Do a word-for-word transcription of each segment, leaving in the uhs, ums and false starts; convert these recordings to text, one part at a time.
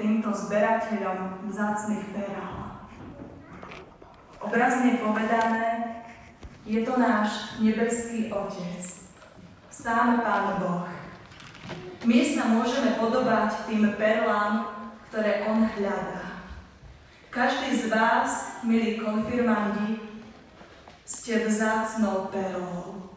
týmto zberateľom vzácnych perál. Obrazne povedané, je to náš nebeský Otec, sám Pán Boh. My sa môžeme podobať tým perlám, ktoré On hľadá. Každý z vás, milí konfirmandi, ste vzácnou perlou.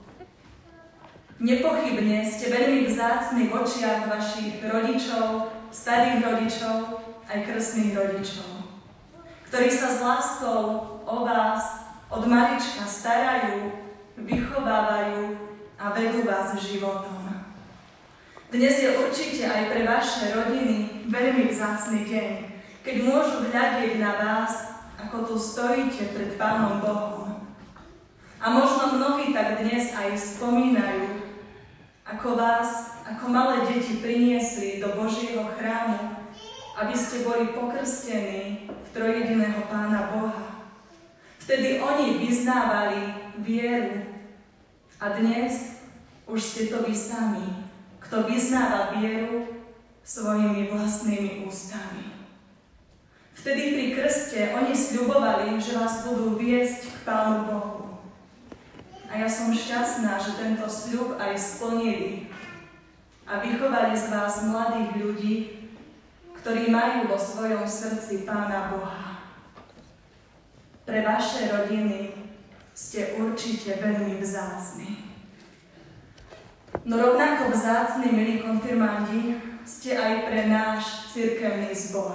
Nepochybne ste veľmi vzácni v očiach vašich rodičov, starých rodičov, aj krstných rodičov, ktorí sa s láskou o vás od malička starajú, vychovávajú a vedú vás životom. Dnes je určite aj pre vaše rodiny veľmi vzácny deň, keď môžu hľadieť na vás, ako tu stojíte pred Pánom Bohom. A možno mnohí tak dnes aj spomínajú, ako vás, ako malé deti priniesli do Božieho chrámu, aby ste boli pokrstení v trojjediného Pána Boha. Vtedy oni vyznávali vieru a dnes už ste to vy sami, kto vyznáva vieru svojimi vlastnými ústami. Vtedy pri krste oni sľubovali, že vás budú viesť k Pánu Bohu. A ja som šťastná, že tento sľub aj splnili a vychovali z vás mladých ľudí, ktorí majú vo svojom srdci Pána Boha. Pre vaše rodiny ste určite veľmi vzácni. No rovnako vzácni, milí konfirmandi, ste aj pre náš cirkevný zbor.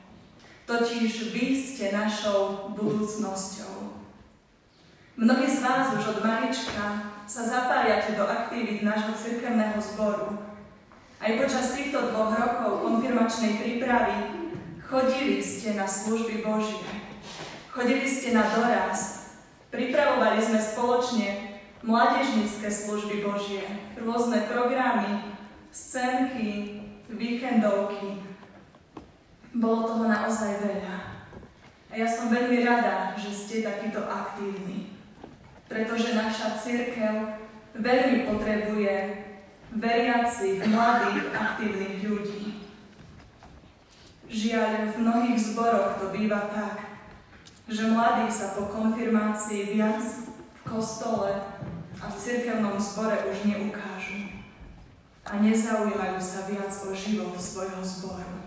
Totiž vy ste našou budúcnosťou. Mnohí z vás už od malička sa zapájate do aktivít nášho cirkevného zboru. Aj počas týchto dvoch rokov konfirmačnej prípravy chodili ste na služby Božie. Chodili ste na dorast. Pripravovali sme spoločne mládežnícke služby Božie, rôzne programy, scénky, víkendovky. Bolo toho naozaj veľa. A ja som veľmi rada, že ste takíto aktívni. Pretože naša cirkev veľmi potrebuje veriacich, mladých, aktívnych ľudí. Žiaľ, v mnohých zboroch to býva tak, že mladí sa po konfirmácii viac v kostole a v cirkevnom zbore už neukážu a nezaujímajú sa viac o život svojho zboru.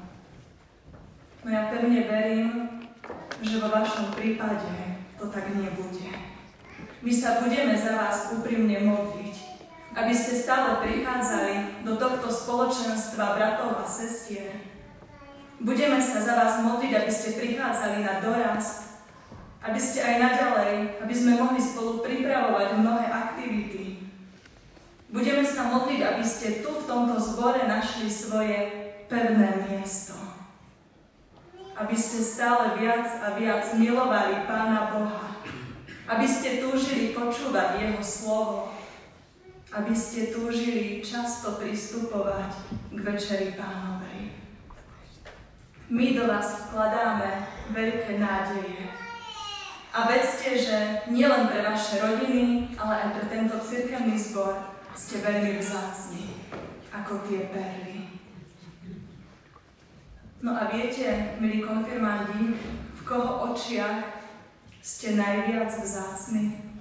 No ja pevne verím, že vo vašom prípade to tak nebude. My sa budeme za vás úprimne modliť, aby ste stále prichádzali do tohto spoločenstva bratov a sestier. Budeme sa za vás modliť, aby ste prichádzali na dorast, aby ste aj naďalej, aby sme mohli spolu pripravovať mnohé aktivity. Budeme sa modliť, aby ste tu v tomto zbore našli svoje pevné miesto. Aby ste stále viac a viac milovali Pána Boha. Aby ste túžili počúvať Jeho slovo. Aby ste túžili často pristupovať k večeri Pánovej. My do vás vkladáme veľké nádeje. A vedzte, že nielen pre vaše rodiny, ale aj pre tento cirkevný zbor ste veľmi vzácni, ako tie perly. No a viete, milí konfirmandi, v koho očiach ste najviac vzácni?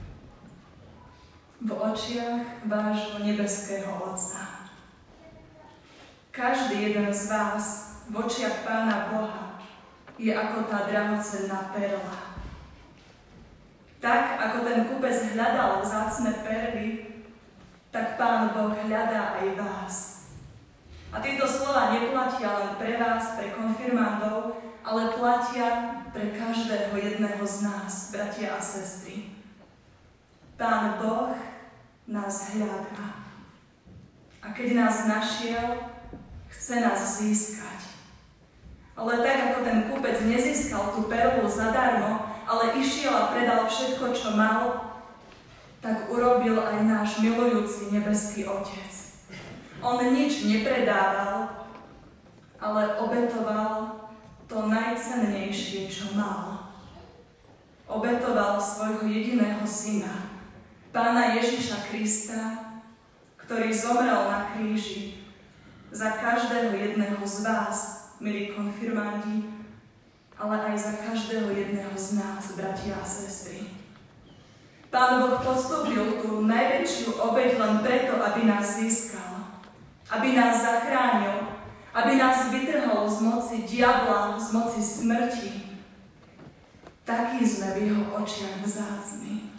V očiach vášho nebeského Otca. Každý jeden z vás v očiach Pána Boha je ako tá drahocenná perla. Tak, ako ten kupec hľadal vzácne perly, tak Pán Boh hľadá aj vás. A tieto slova neplatia len pre vás, pre konfirmandov, ale platia pre každého jedného z nás, bratia a sestry. Pán Boh nás hľadá. A keď nás našiel, chce nás získať. Ale tak, ako ten kupec nezískal tú perlu zadarmo, ale išiel a predal všetko, čo mal, tak urobil aj náš milujúci nebeský Otec. On nič nepredával, ale obetoval to najcennejšie, čo mal. Obetoval svojho jediného syna, Pána Ježiša Krista, ktorý zomrel na kríži za každého jedného z vás, milí konfirmandi, ale aj za každého jedného z nás, bratia a sestry. Pán Boh podstúpil tú najväčšiu obeť len preto, aby nás získal, aby nás zachránil, aby nás vytrhol z moci diabla, z moci smrti. Taký sme v jeho očiach vzácni.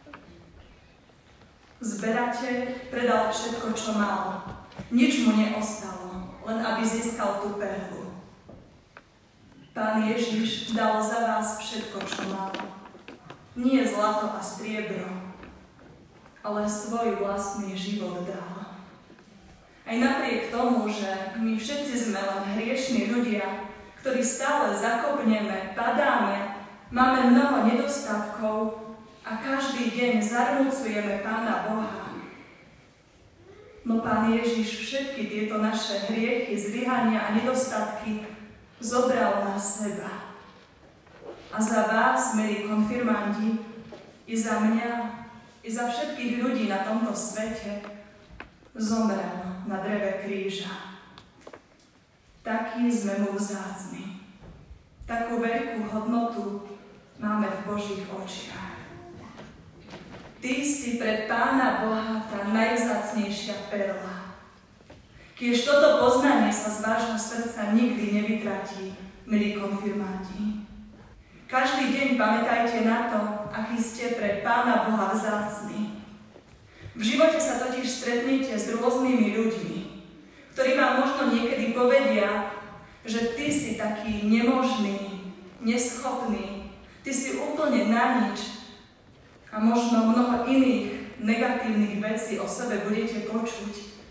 Zberateľ predal všetko, čo mal. Nič mu neostalo, len aby získal tú perlu. Pán Ježiš dal za vás všetko, čo mal. Nie zlato a striebro, ale svoj vlastný život dal. Aj napriek tomu, že my všetci sme len hriešni ľudia, ktorí stále zakopneme, padáme, máme mnoho nedostatkov a každý deň zarmúcujeme Pána Boha. No Pán Ježiš všetky tieto naše hriechy, zlyhania a nedostatky zobral na seba. A za vás, milí konfirmandi, i za mňa, i za všetkých ľudí na tomto svete zomrel na dreve kríža. Taký sme mu vzácni. Takú veľkú hodnotu máme v Božích očiach. Ty si pre Pána Boha tá najvzácnejšia perla. Kiež toto poznanie sa z vášho srdca nikdy nevytratí, milí konfirmandi. Každý deň pamätajte na to, aký ste pre Pána Boha vzácni. V živote sa totiž stretnete s rôznymi ľuďmi, ktorí vám možno niekedy povedia, že ty si taký nemožný, neschopný, ty si úplne na nič a možno mnoho iných negatívnych vecí o sebe budete počuť.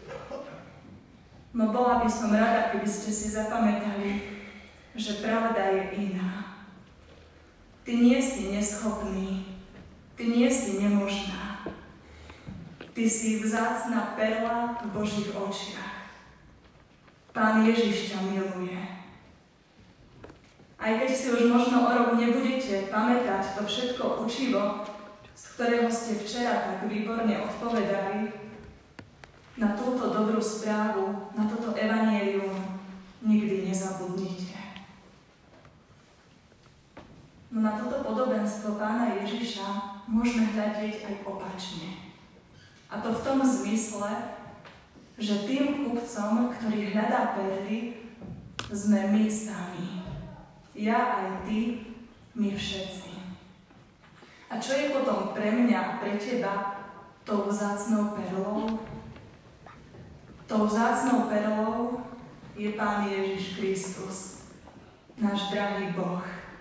No bola by som rada, keby ste si zapamätali, že pravda je iná. Ty nie si neschopný, ty nie si nemožná. Ty si vzácna perla v Božích očiach. Pán Ježiš ťa miluje. Aj keď si už možno o rok nebudete pamätať to všetko učivo, z ktorého ste včera tak výborne odpovedali, na túto dobrú správu, na toto evanjelium nikdy nezabudnite. No na toto podobenstvo Pána Ježiša môžeme hľadiť aj opačne. A to v tom zmysle, že tým kupcom, ktorý hľadá perly, sme my sami. Ja aj ty, my všetci. A čo je potom pre mňa a pre teba tou vzácnou perlou? Tou vzácnou perlou je Pán Ježiš Kristus, náš drahý Boh.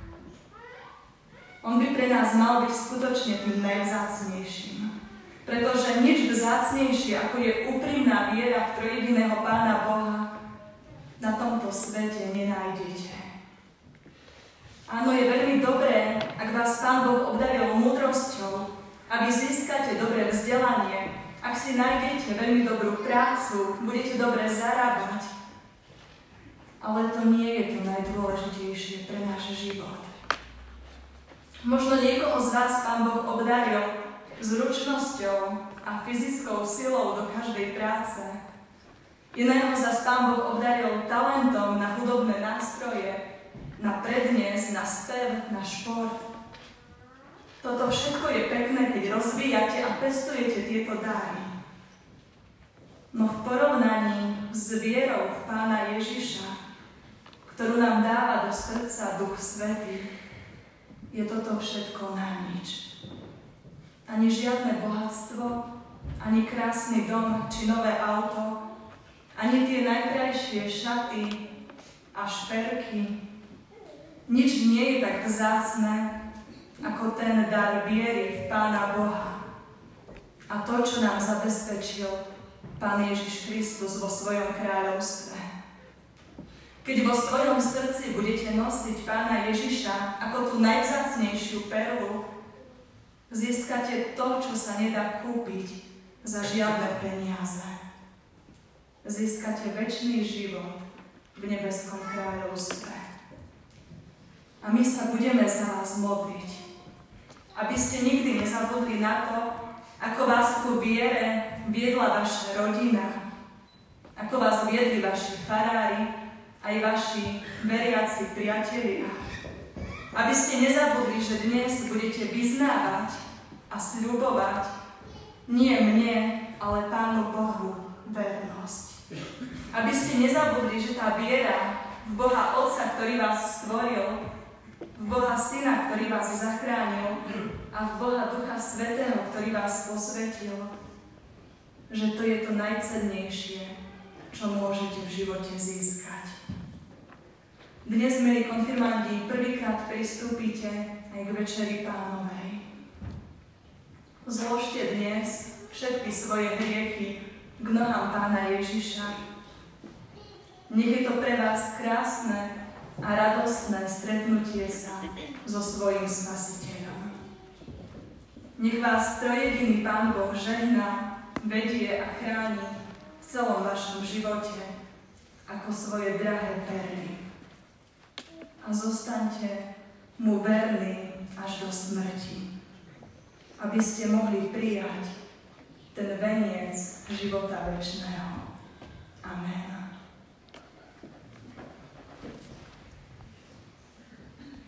On by pre nás mal byť skutočne tým najvzácnejším. Pretože nič vzácnejšie, ako je úprimná viera v trojjediného Pána Boha, na tomto svete nenájdete. Áno, je veľmi dobré, ak vás Pán Boh obdaril múdrosťou, a vy získate dobré vzdelanie, ak si nájdete veľmi dobrú prácu, budete dobre zarábať. Ale to nie je to najdôležitejšie pre náš život. Možno niekoho z vás Pán Boh obdaril zručnosťou a fyzickou silou do každej práce. Iného zas Pán Boh obdaril talentom na hudobné nástroje, na prednes, na spev, na šport. Toto všetko je pekné, keď rozvíjate a pestujete tieto dary. No v porovnaní s vierou v Pána Ježiša, ktorú nám dáva do srdca Duch Svätý, je toto všetko na nič. Ani žiadne bohatstvo, ani krásny dom či nové auto, ani tie najkrajšie šaty a šperky. Nič nie je tak vzácne, ako ten dar viery v Pána Boha. A to, čo nám zabezpečil Pán Ježiš Kristus vo svojom kráľovstve. Keď vo svojom srdci budete nosiť Pána Ježiša ako tú najvzácnejšiu perlu, získate to, čo sa nedá kúpiť za žiadne peniaze. Získate večný život v nebeskom kráľovstve. A my sa budeme za vás modliť, aby ste nikdy nezabudli na to, ako vás ku viere viedla vaša rodina, ako vás viedli vaši farári, aj vaši veriaci priatelia. Aby ste nezabudli, že dnes budete vyznávať a sľubovať nie mne, ale Pánu Bohu vernosť. Aby ste nezabudli, že tá viera v Boha Otca, ktorý vás stvoril, v Boha Syna, ktorý vás zachránil a v Boha Ducha Svätého, ktorý vás posvetil, že to je to najcennejšie, čo môžete v živote získať. Dnes, milí konfirmandi, prvýkrát pristúpite aj k Večeri Pánovej. Zložte dnes všetky svoje hriechy k nohám Pána Ježiša. Nech je to pre vás krásne a radostné stretnutie sa so svojím Spasiteľom. Nech vás trojjediný Pán Boh žehná, vedie a chráni v celom vašom živote ako svoje drahé perly. A zostaňte mu verní až do smrti, aby ste mohli prijať ten veniec života večného. Amen.